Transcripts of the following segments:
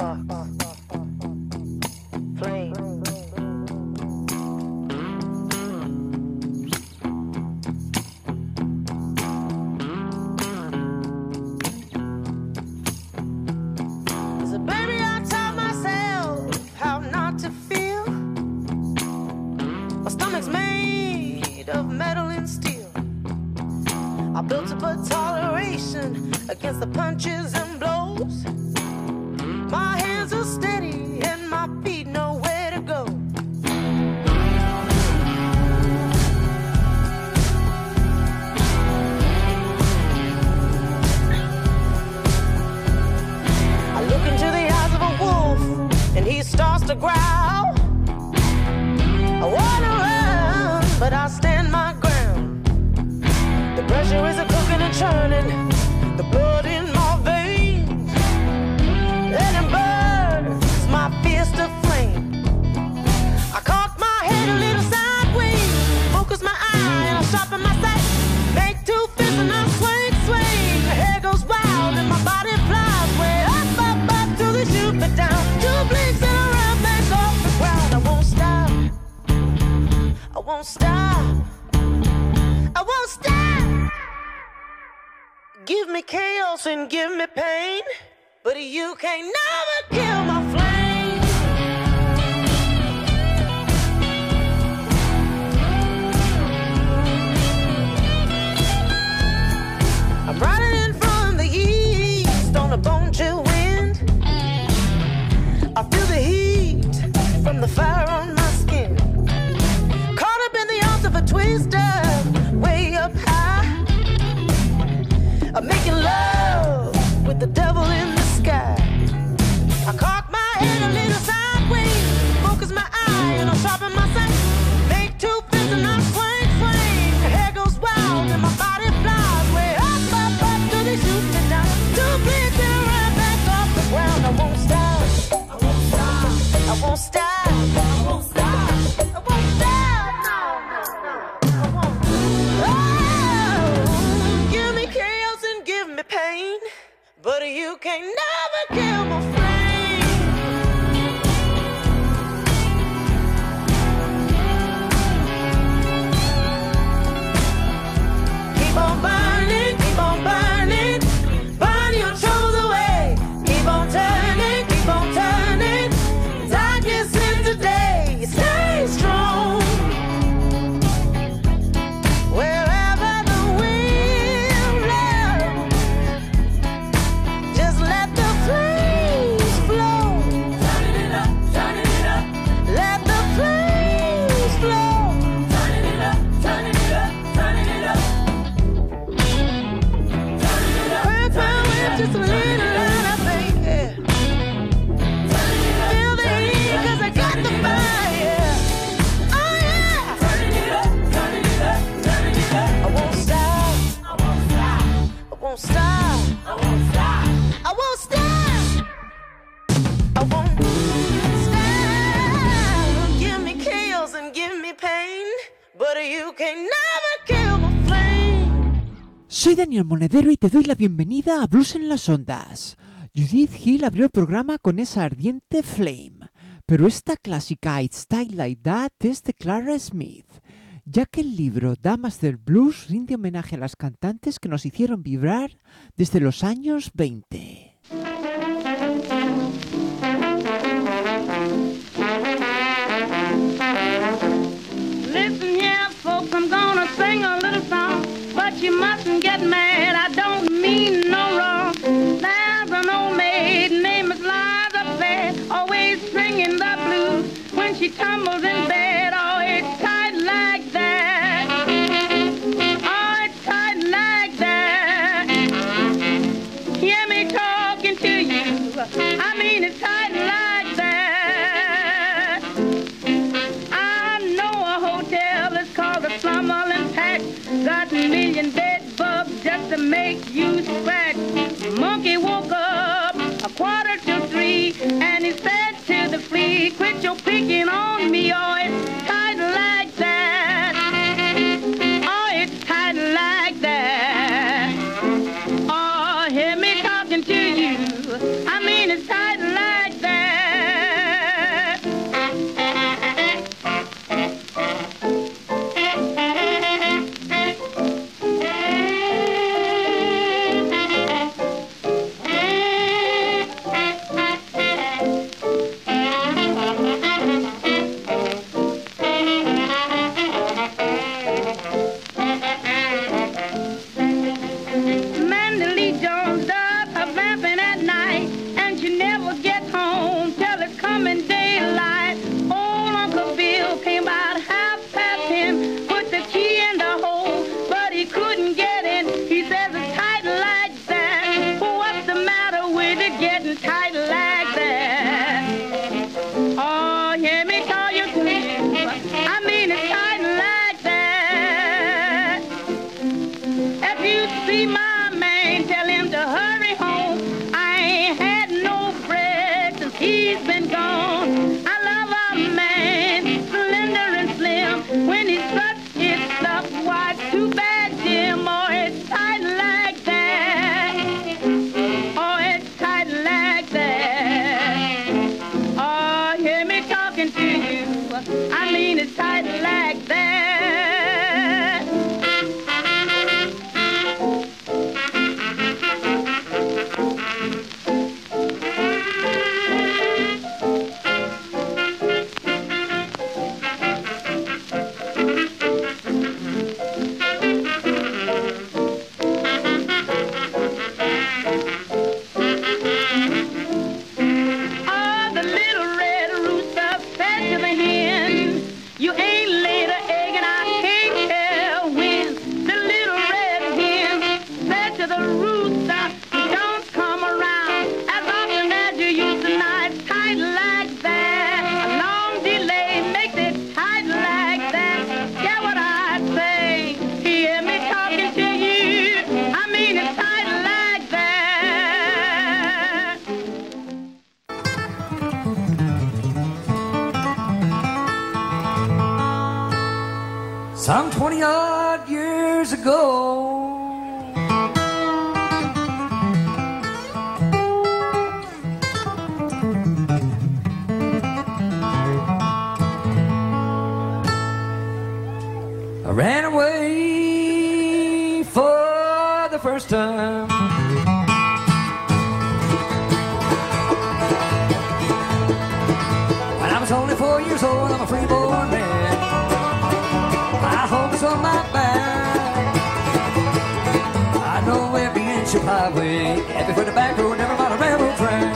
Flame. So baby, I taught myself how not to feel. My stomach's made of metal and steel. I built up a toleration against the punches and blows. My hands are steady and my feet know where to go. I look into the eyes of a wolf and he starts to growl. I wanna run, but I stand my ground. The pressure is a cooking and churning, the blood in my veins, and it burns my fist to flame. I cock my head a little sideways, focus my eye and I sharpen my sight. Make two fists and I swing, swing. My hair goes wild and my body flies way up, up, up to the shoot me down. Two blinks and a run back off the ground. I won't stop. I won't stop. I won't stop. Give me chaos and give me pain, but you can't never kill my flame. I'm riding in from the east on a bone chill wind. I feel the heat from the fire on my skin. Caught up in the arms of a twister, way up high. I'm making love with the devil in the sky. I cock my head a little sideways, focus my eye and I sharpen my sight. Make two fists and I swing, swing. My hair goes wild and my body flies way up, up, up till they shoot me down. Two blinks and I run back off the ground. I won't stop. I won't stop. I won't stop. I won't stop. I won't stop. No, no, no. I won't. Oh, give me chaos and give me pain, but you can't never kill my flame. Keep on burning, burn your troubles away. Keep on turning, darkness into day. Stay strong. Wherever the wind blows, just let the flames flow. Turning it up, turning it up. Let the flames flow. Turning it up, turning it up, turning it up. Turning it up. Burn with just a little light, I think. Yeah. Feel the heat 'cause I got the fire. Oh yeah. Turning it up, turning it up, turning it up. I won't stop. I won't stop. I won't stop. I won't stop. I won't stop. I won't stop. Give me chaos and give me pain, but you can never kill my flame. Soy Daniel Monedero y te doy la bienvenida a Blues en las Ondas. Judith Hill abrió el programa con esa ardiente Flame, pero esta clásica It's Style Like That es de Clara Smith, ya que el libro Damas del Blues rinde homenaje a las cantantes que nos hicieron vibrar desde los años 20. Listen here, folks, I'm gonna sing a little song, but you mustn't get mad, I don't mean no wrong. There's an old maid named Liza Fair, always singing the blues when she tumbles in bed. Oh, it's tight like that. Oh, it's tight like that. Hear me talking to you, I mean it's tight like that. I know a hotel that's called the Slumberland Pack, got a million bed bugs just to make you scratch. Monkey woke up 2:45 and he said to the flea, quit your picking on me, oh, it's tight like that. Oh, it's tight like that. Oh, hear me talking to you, I mean it's tight like that. to the rooster. You don't come around as often as you used to. Nights tight like that. A long delay makes it tight like that. Get what I say? Hear me talking to you. I mean it's tight like that. Some 20-odd years ago, I ran away for the first time. When I was only 4 years old, I'm a free-born man. My home is on my back. I know every inch of highway, every foot of back road, never mind a railroad track.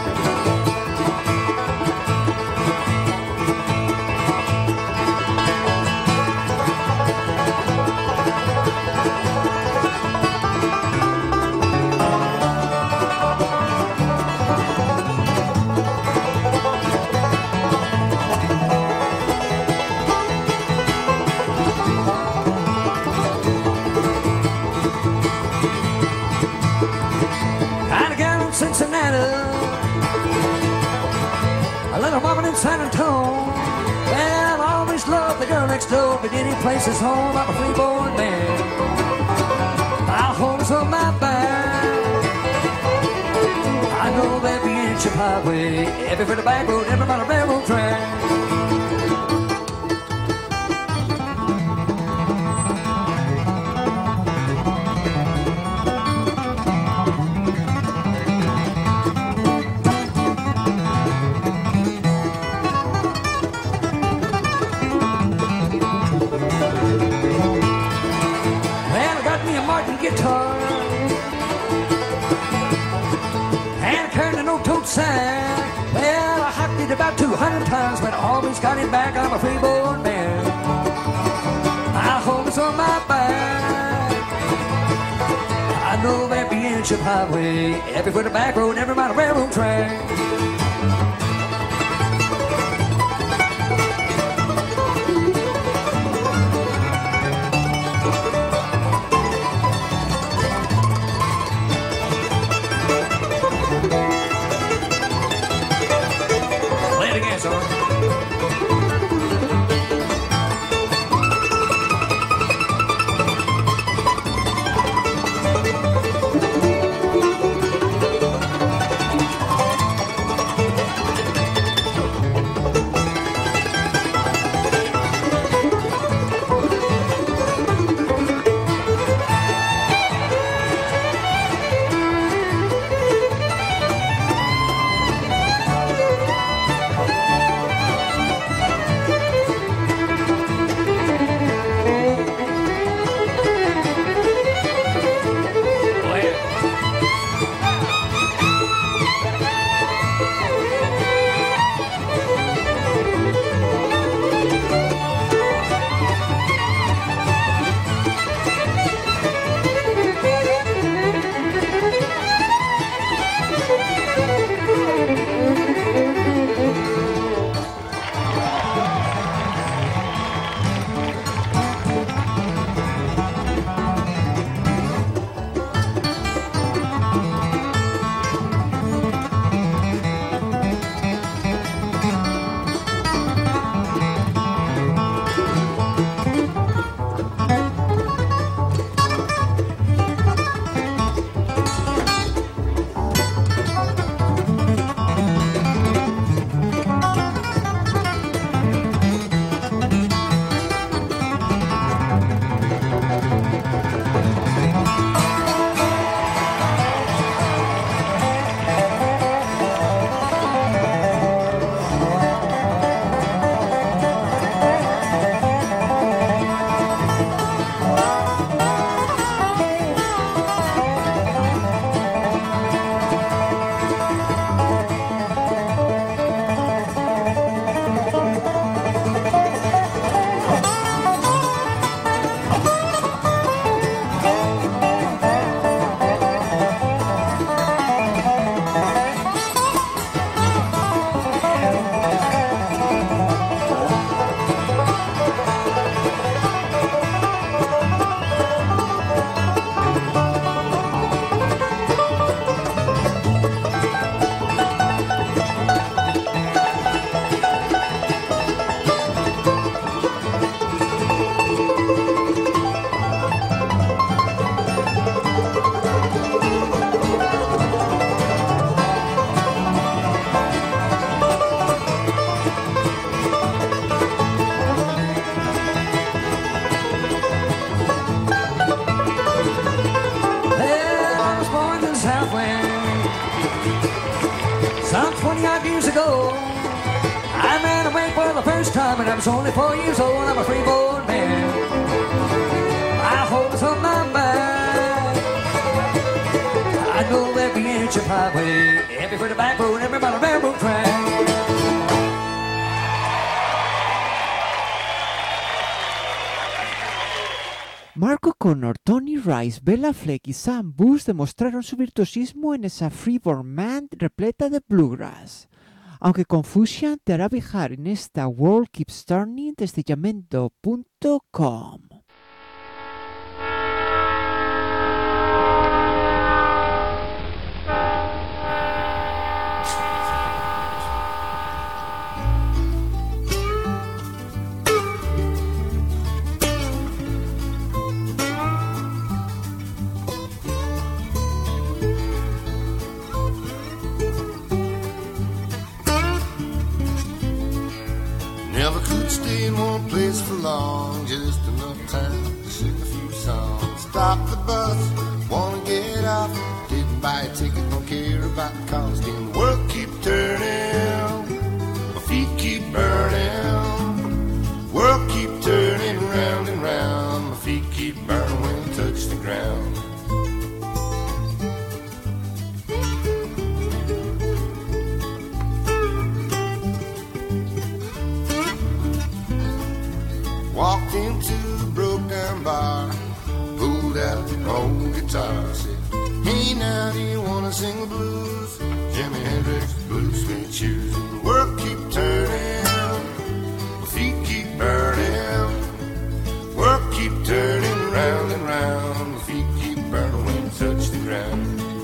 Cincinnati, a little woman in San Antonio. Well, I always loved the girl next door, but any place is home. I'm a free-born man. My home's on my back. I know every inch of highway, every foot of back road, every mile of railroad track. Guitar and I turned an old tote sack. Well, I hocked it about 200 times, but I always got it back. I'm a free-born man. My home is on my back. I know every inch of highway, every foot of back road, every mile of railroad track. when I was only 4 years old. I'm a freeborn man. I hold us on my back. I know every inch of highway, every foot of back road, every mile of railroad track. Mark O'Connor, Tony Rice, Bella Fleck y Sam Bush demostraron su virtuosismo en esa Freeborn Man repleta de bluegrass. Aunque Confusion te hará viajar en esta World Keeps Turning desde Yamendo.com. Never could stay in one place for long, just enough time to sing a few songs. Stop the bus, wanna get off, didn't buy a ticket, don't care about the cost. And the world keep turning, my feet keep burning. World keep turning round and round, my feet keep burning when I touch the ground. Walked into a broke down bar, pulled out an old guitar, said, hey now, do you wanna sing the blues? Jimi Hendrix, blue suede shoes. And the world keep turning, my feet keep burning. World keep turning round and round, my feet keep burning when you touch the ground.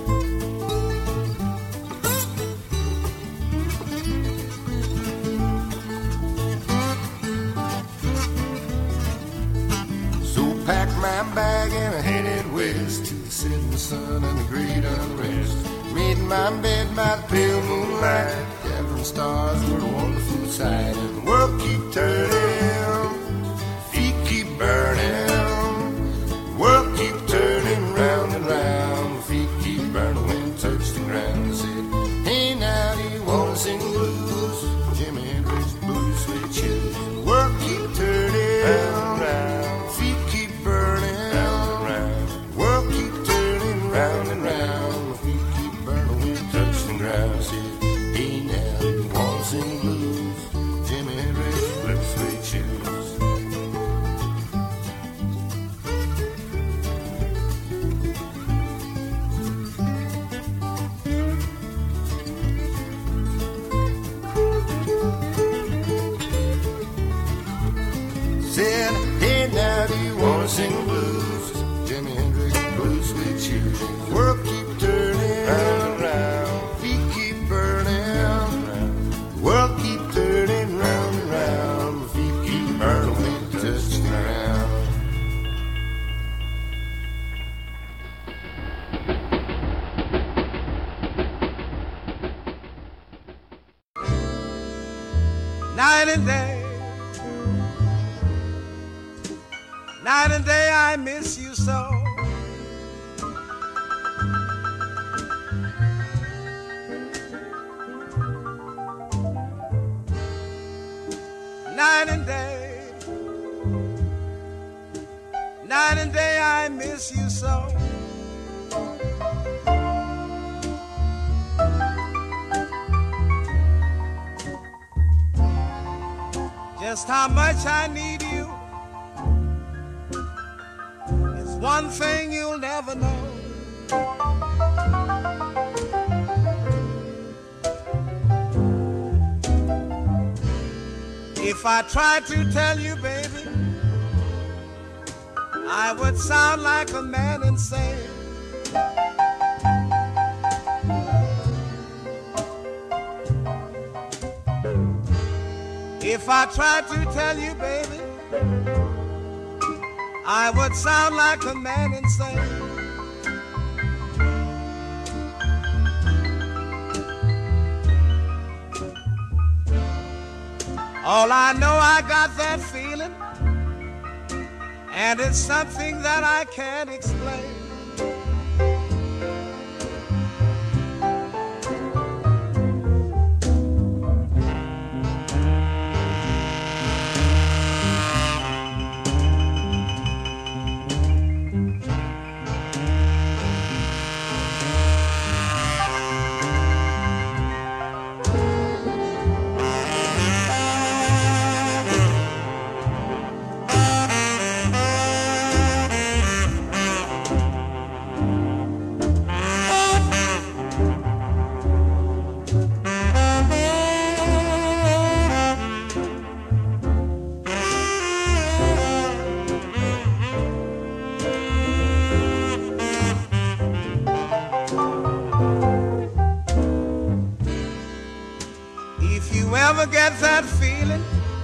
Packed my bag and I headed west to the setting sun and the great unrest. Made my bed by the pale moonlight, gathering stars were a wonderful sight. And the world keep turning, feet keep burning. The world keep turning round and round, feet keep burning when you touch the ground. I said, hey now, do you wanna sing the blues? Jimi Hendrix, blue suede shoes. The world keep turning round and round, feet keep burning round and round. World keep turning round and round, my feet keep burning when you touch the ground. I said, hey now, do you wanna sing blues? Jimi Hendrix, blue suede shoes. Said, hey now, do you wanna sing the blues? Jimi Hendrix, blue suede shoes. World keep turning round and round, feet keep burning. World keep turning round and round, my feet keep burning when you touch the ground. Night and day, night and day I miss you so. Night and day, night and day I miss you so. Just how much I need you, one thing you'll never know. If I tried to tell you, baby, I would sound like a man insane. If I tried to tell you, baby, I would sound like a man insane. All I know, I got that feeling, and it's something that I can't explain. ever get that feeling,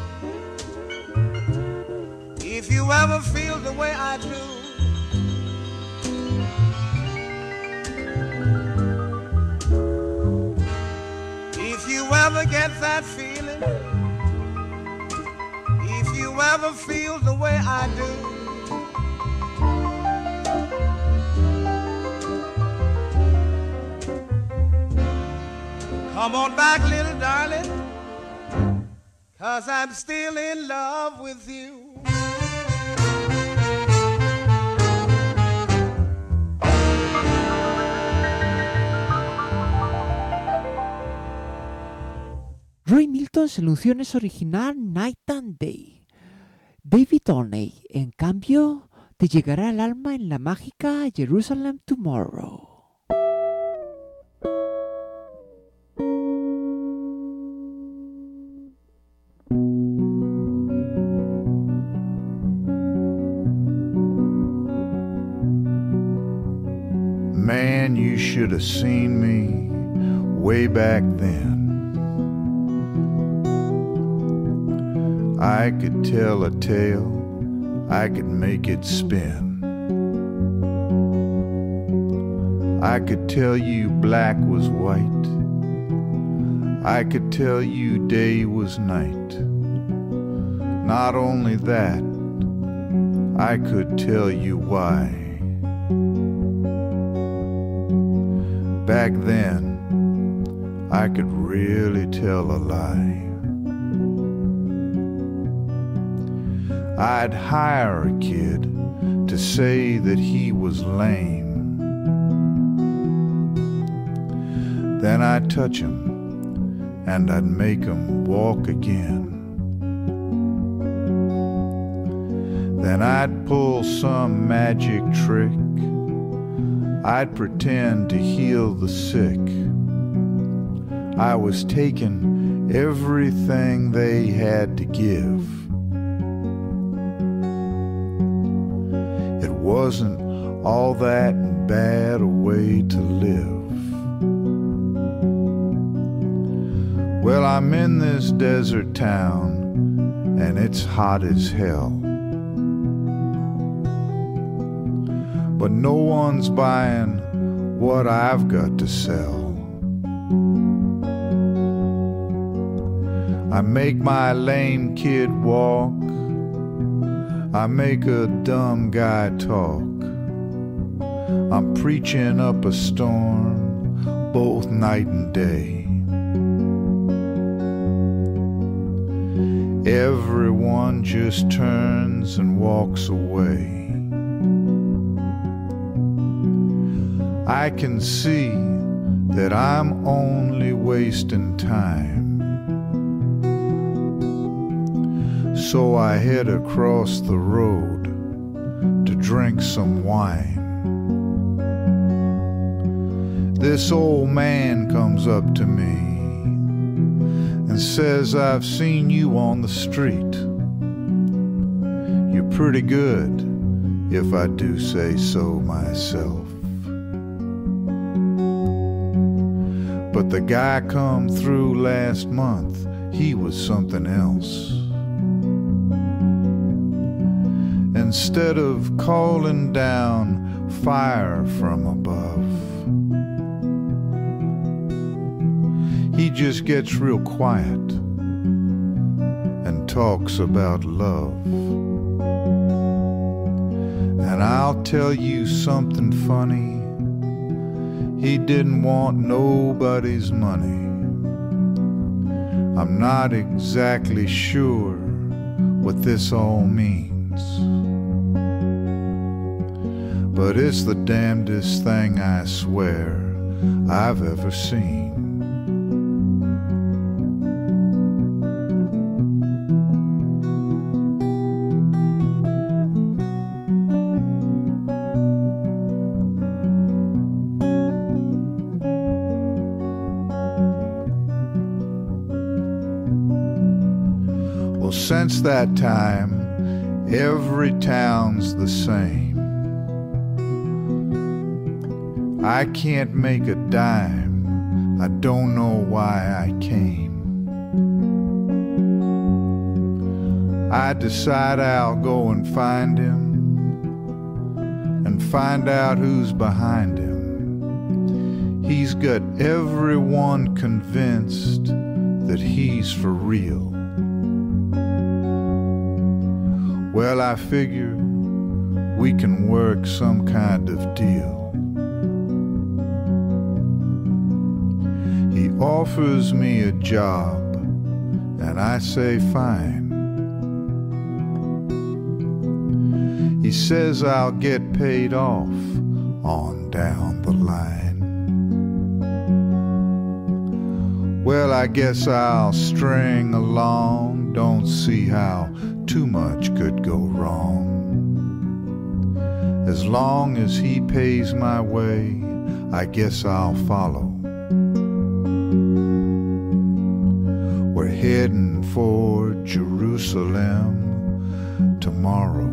if you ever feel the way I do, if you ever get that feeling, if you ever feel the way I do, come on back, little darling, 'cause I'm still in love with you. Roy Milton selecciones original Night and Day. David Olney, en cambio, te llegará al alma en la mágica Jerusalem Tomorrow. Man, you should have seen me way back then. I could tell a tale, I could make it spin. I could tell you black was white, I could tell you day was night. Not only that, I could tell you why. Back then, I could really tell a lie. I'd hire a kid to say that he was lame. Then I'd touch him and I'd make him walk again. Then I'd pull some magic trick. I'd pretend to heal the sick. I was taking everything they had to give. It wasn't all that bad a way to live. Well, I'm in this desert town and it's hot as hell. But no one's buying what I've got to sell. I make my lame kid walk, I make a dumb guy talk. I'm preaching up a storm, both night and day. Everyone just turns and walks away. I can see that I'm only wasting time. So I head across the road to drink some wine. This old man comes up to me and says, I've seen you on the street. You're pretty good, if I do say so myself. But the guy come through last month, he was something else. Instead of calling down fire from above, he just gets real quiet and talks about love. And I'll tell you something funny, he didn't want nobody's money. I'm not exactly sure what this all means, but it's the damnedest thing, I swear, I've ever seen. Well, since that time, every town's the same. I can't make a dime, I don't know why I came. I decide I'll go and find him and find out who's behind him. He's got everyone convinced that he's for real. Well, I figure we can work some kind of deal. He offers me a job, and I say fine. He says I'll get paid off on down the line. Well, I guess I'll string along, don't see how too much could go wrong. As long as he pays my way, I guess I'll follow. We're heading for Jerusalem tomorrow.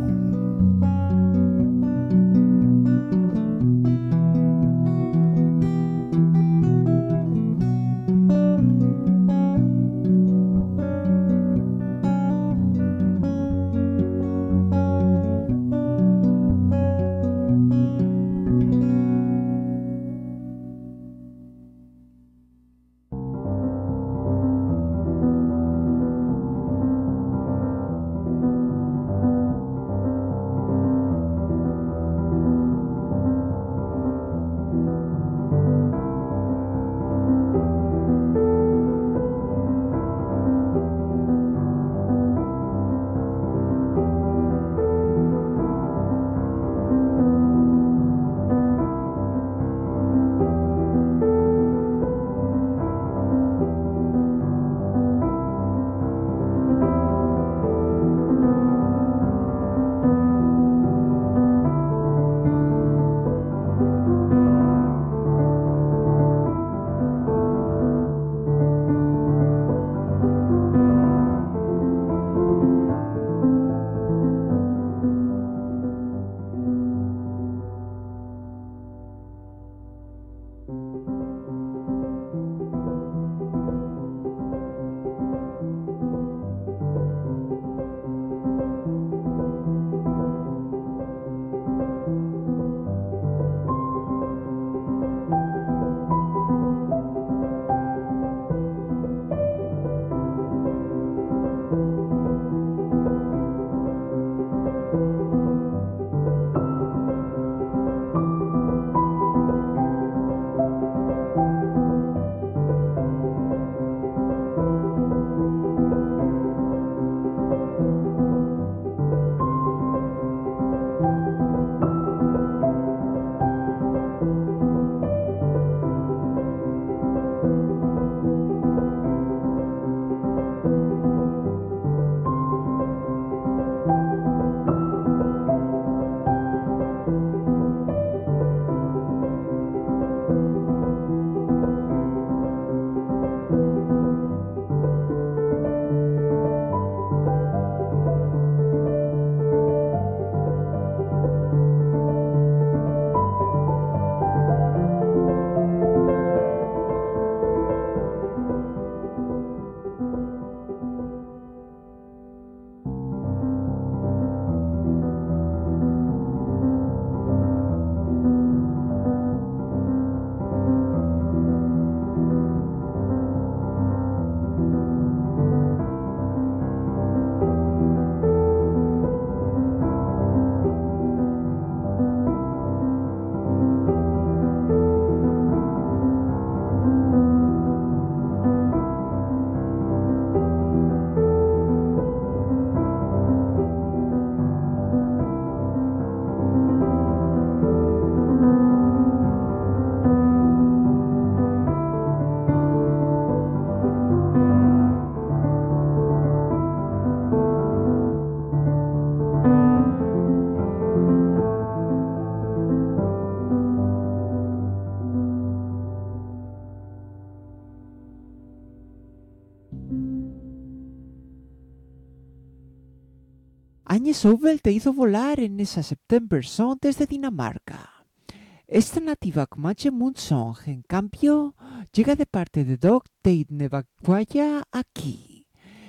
Agnes Obel te hizo volar en esa September Song desde Dinamarca. Esta nativa Comanche Moon Song, en cambio, llega de parte de Doc Tate Nevaquaya aquí.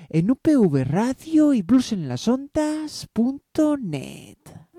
en UPV Radio y bluesenlasondas.net.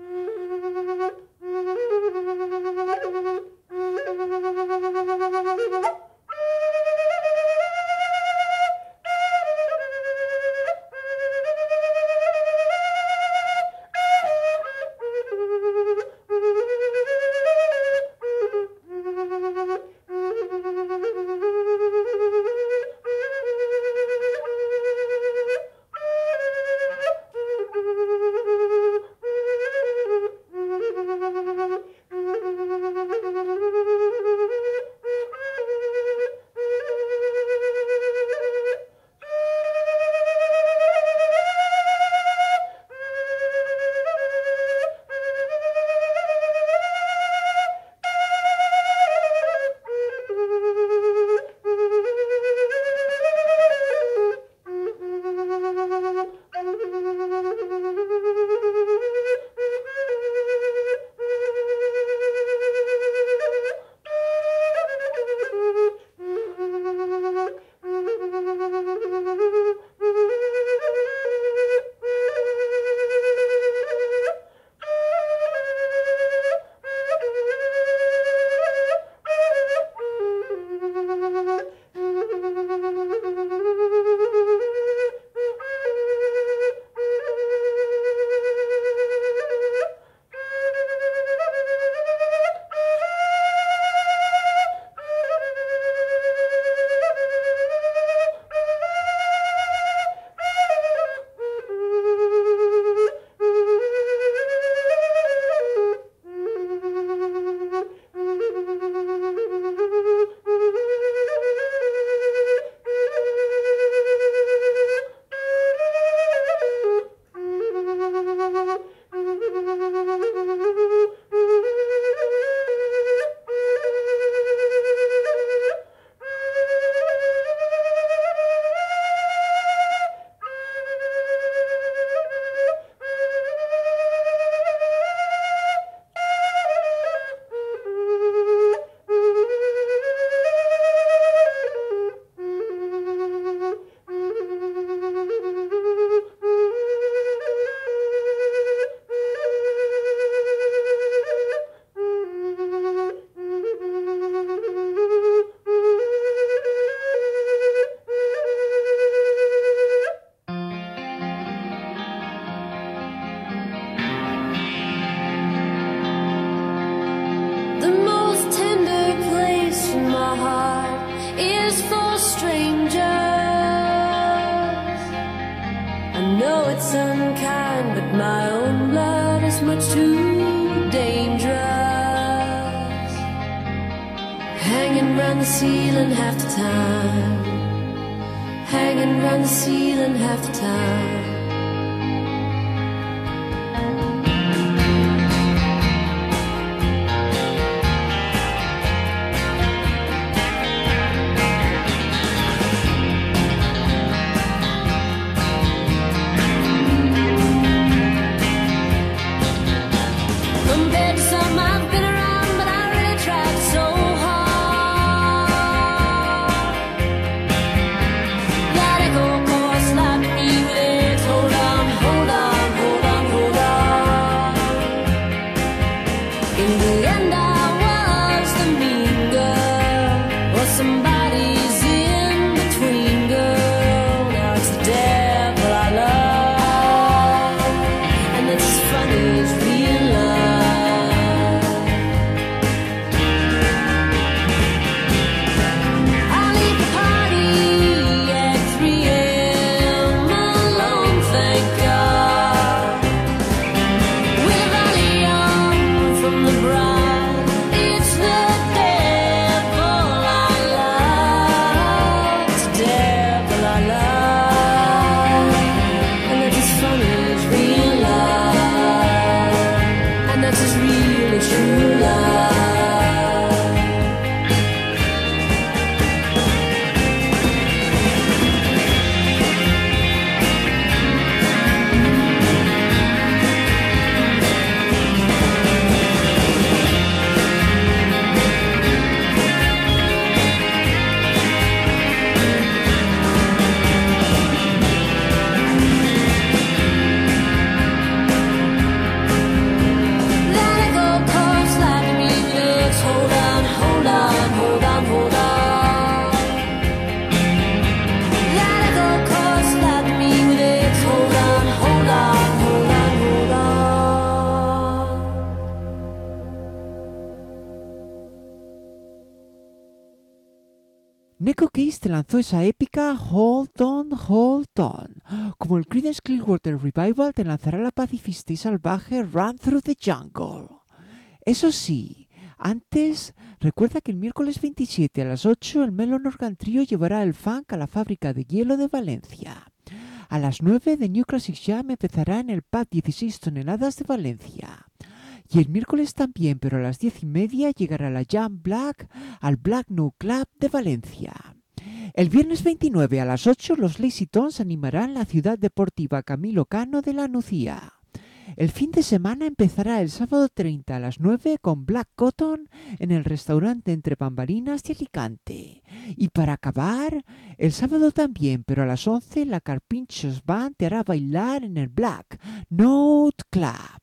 it's unkind, but my own blood is much too dangerous. Hanging round the ceiling half the time, hanging round the ceiling half the time. That echo course like me with Neko Case te lanzó esa épica Hold On, Hold On, como el Creedence Clearwater Revival te lanzará la pacifista y salvaje Run Through the Jungle. Eso sí, antes, recuerda que el miércoles 27 a las 8 el Melon Organ Trio llevará el funk a la fábrica de hielo de Valencia. A las 9 The New Classic Jam empezará en el pub 16 toneladas de Valencia. Y el miércoles también, pero a las 10:30 llegará la Jam Black al Black No Club de Valencia. El viernes 29 a las 8 los Lazy Tones animarán la ciudad deportiva Camilo Cano de la Nucía. El fin de semana empezará el sábado 30 a las 9 con Black Cotton en el restaurante Entre Bambalinas de Alicante. Y para acabar, el sábado también, pero a las 11 la Carpinchos Band te hará bailar en el Black Note Club.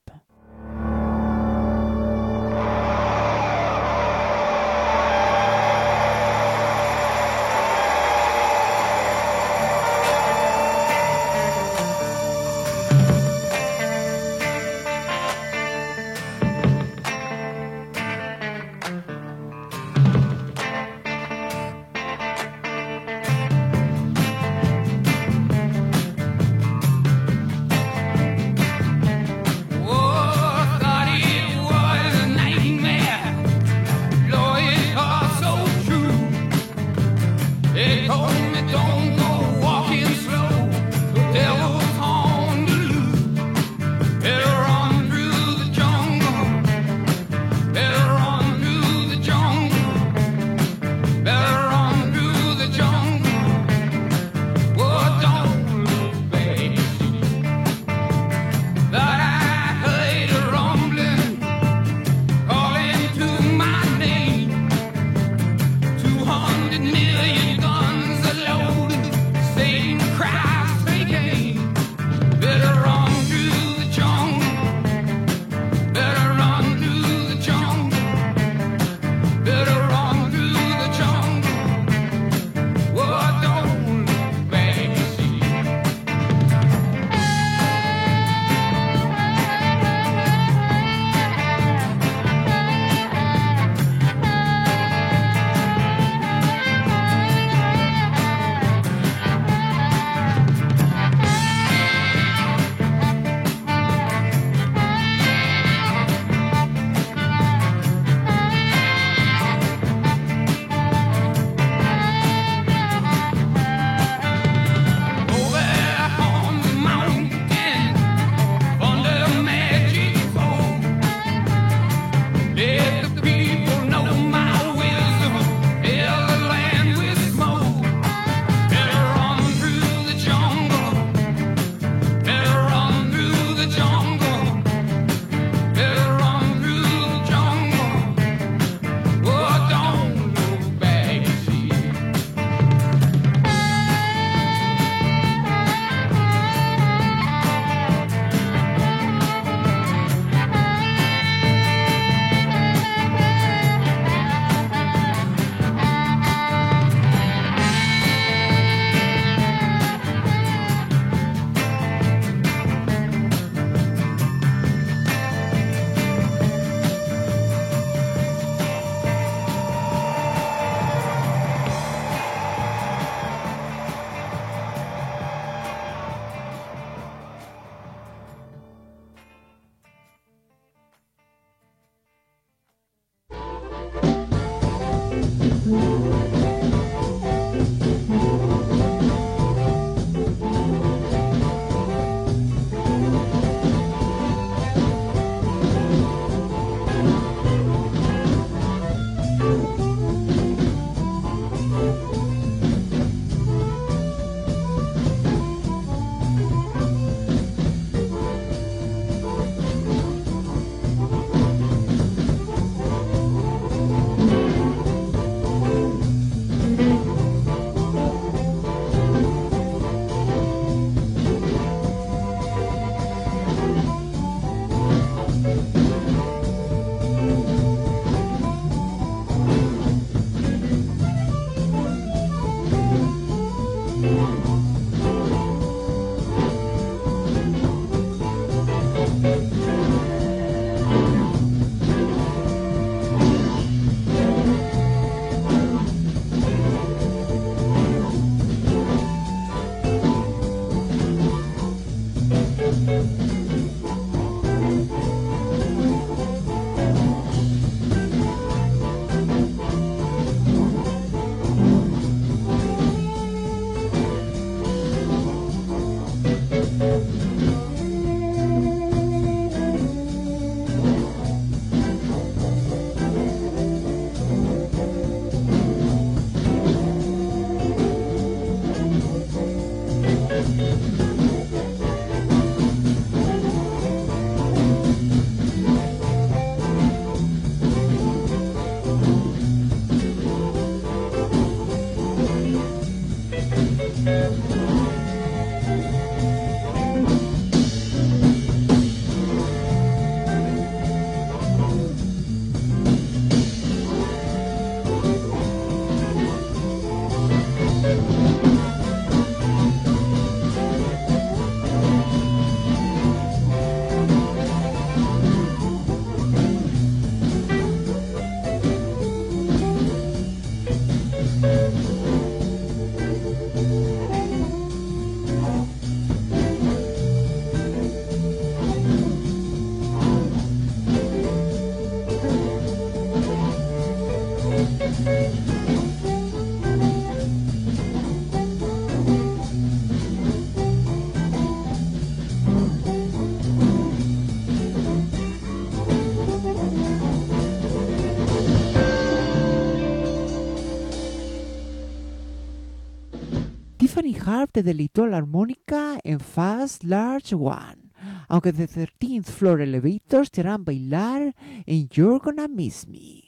Tiffany Harp te deleitó la armónica en Fast Large One, aunque The 13th Floor Elevators te harán bailar en You're Gonna Miss Me.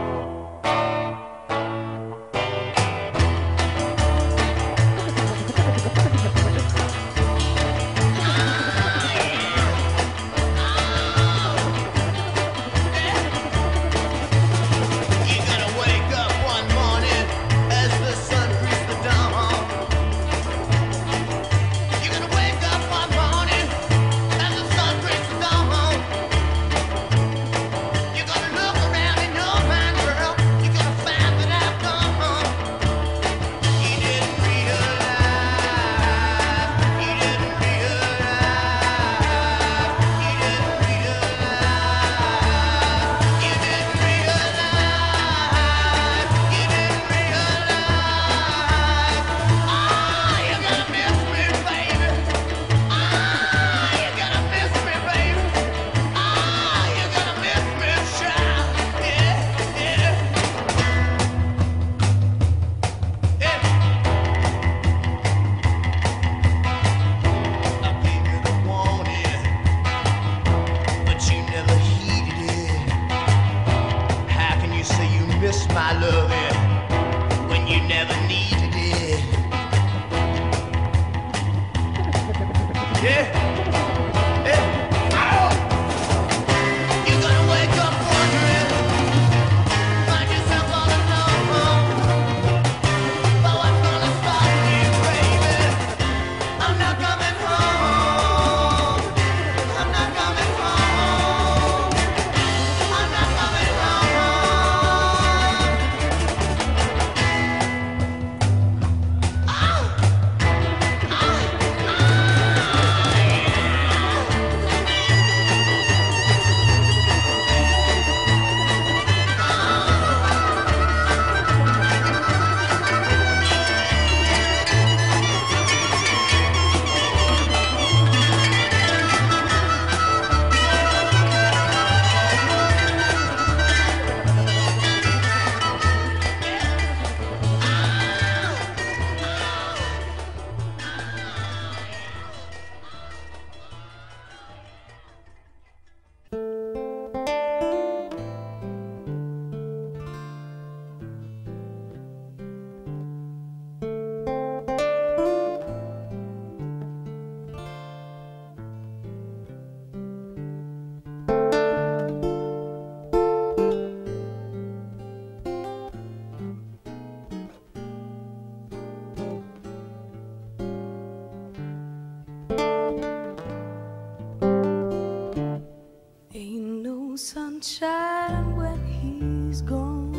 Sunshine when he's gone.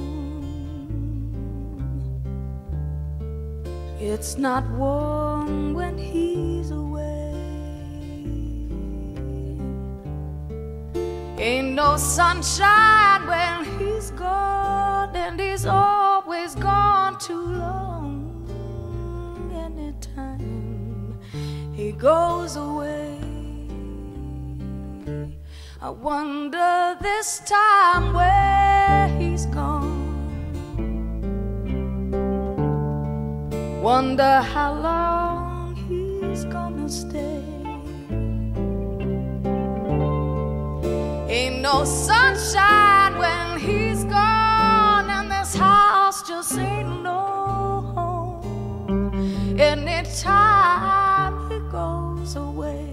It's not warm when he's away. Ain't no sunshine when he's gone, and he's always gone too long. Anytime he goes away, I wonder this time where he's gone. Wonder how long he's gonna stay. Ain't no sunshine when he's gone, and this house just ain't no home. Anytime he goes away.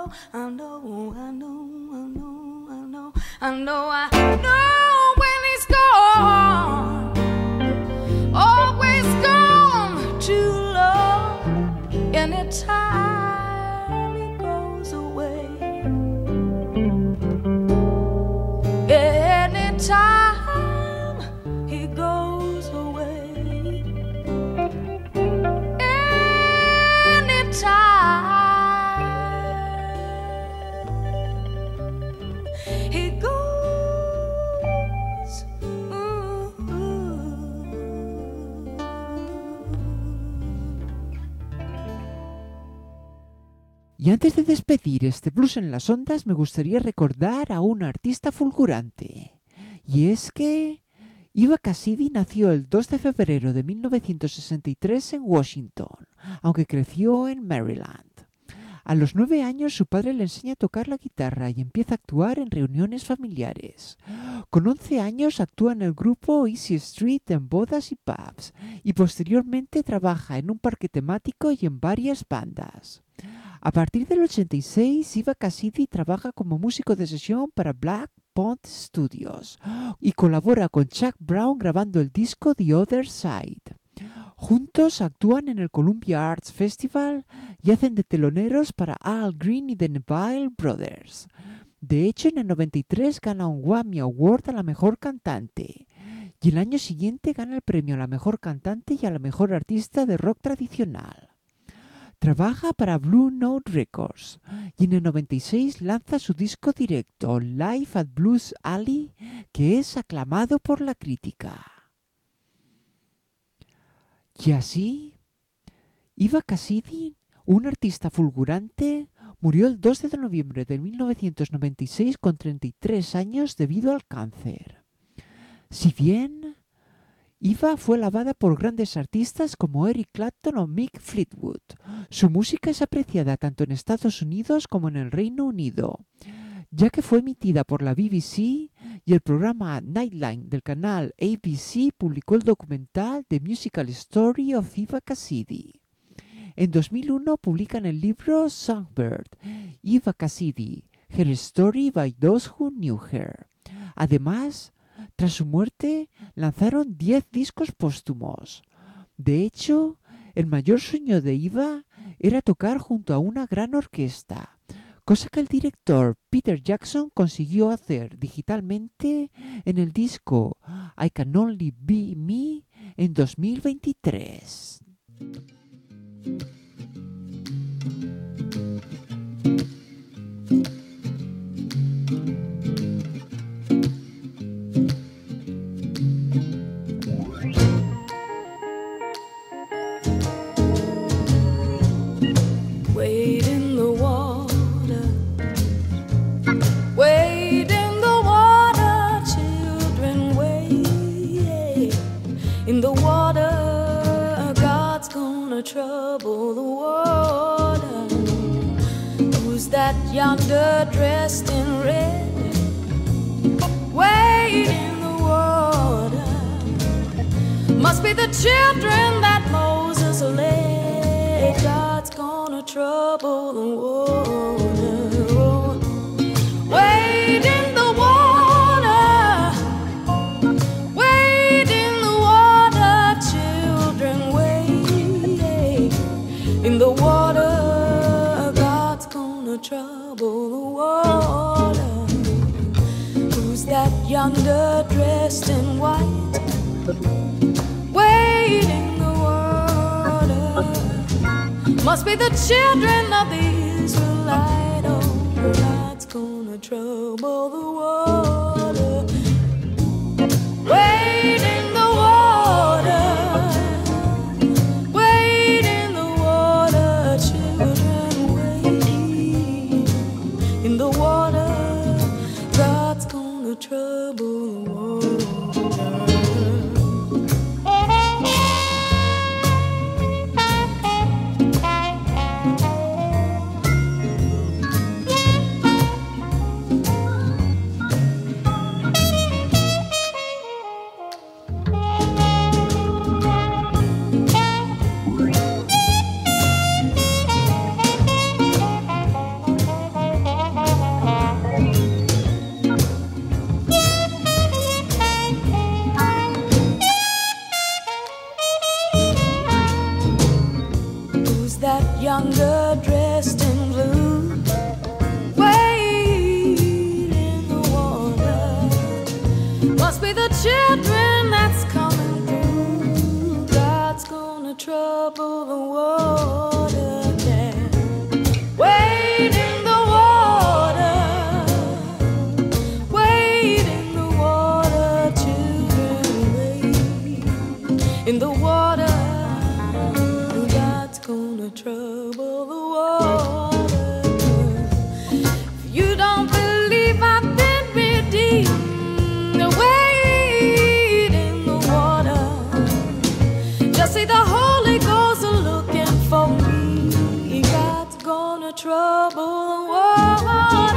when he's gone, always gone too long. Anytime he goes away, anytime he goes away, anytime. Y antes de despedir este blues en las ondas, me gustaría recordar a un artista fulgurante. Y es que Eva Cassidy nació el 2 de febrero de 1963 en Washington, aunque creció en Maryland. A los 9 años su padre le enseña a tocar la guitarra y empieza a actuar en reuniones familiares. Con 11 años actúa en el grupo Easy Street en bodas y pubs, y posteriormente trabaja en un parque temático y en varias bandas. A partir del 86, Eva Cassidy trabaja como músico de sesión para Black Pond Studios y colabora con Chuck Brown grabando el disco The Other Side. Juntos actúan en el Columbia Arts Festival y hacen de teloneros para Al Green y The Neville Brothers. De hecho, en el 93 gana un Grammy Award a la mejor cantante. Y el año siguiente gana el premio a la mejor cantante y a la mejor artista de rock tradicional. Trabaja para Blue Note Records y en el 96 lanza su disco directo Live at Blues Alley, que es aclamado por la crítica. Y así, Eva Cassidy, un artista fulgurante, murió el 2 de noviembre de 1996 con 33 años debido al cáncer. Si bien Eva fue alabada por grandes artistas como Eric Clapton o Mick Fleetwood, su música es apreciada tanto en Estados Unidos como en el Reino Unido, ya que fue emitida por la BBC y el programa Nightline del canal ABC publicó el documental The Musical Story of Eva Cassidy. En 2001 publican el libro Songbird, Eva Cassidy, Her Story by Those Who Knew Her. Además, tras su muerte, lanzaron 10 discos póstumos. De hecho, el mayor sueño de Eva era tocar junto a una gran orquesta, cosa que el director Peter Jackson consiguió hacer digitalmente en el disco I Can Only Be Me en 2023. Wade in the water, wade in the water, children, wade in the water. God's gonna trouble the water. Who's that yonder dressed in red? Wade in the water. Must be the children that Moses led. God's gonna trouble the water. Wade in the water, wade in the water, children, wade in the water. God's gonna trouble the water. Who's that yonder dressed in white? Wade in the water. Must be the children of the Israelite. Oh, God's gonna trouble the water. Wade in the water, wade in the water, children, wade in the water. God's gonna trouble the water. dressed in blue. Wade in the water. Must be the children that's coming through. God's gonna trouble the water again. Wade in the water. Wade in the water, children, wade in the water. God's gonna trouble the water. If you don't believe I've been redeemed, wade in the water. Just see the Holy Ghost looking for me. God's gonna trouble the water.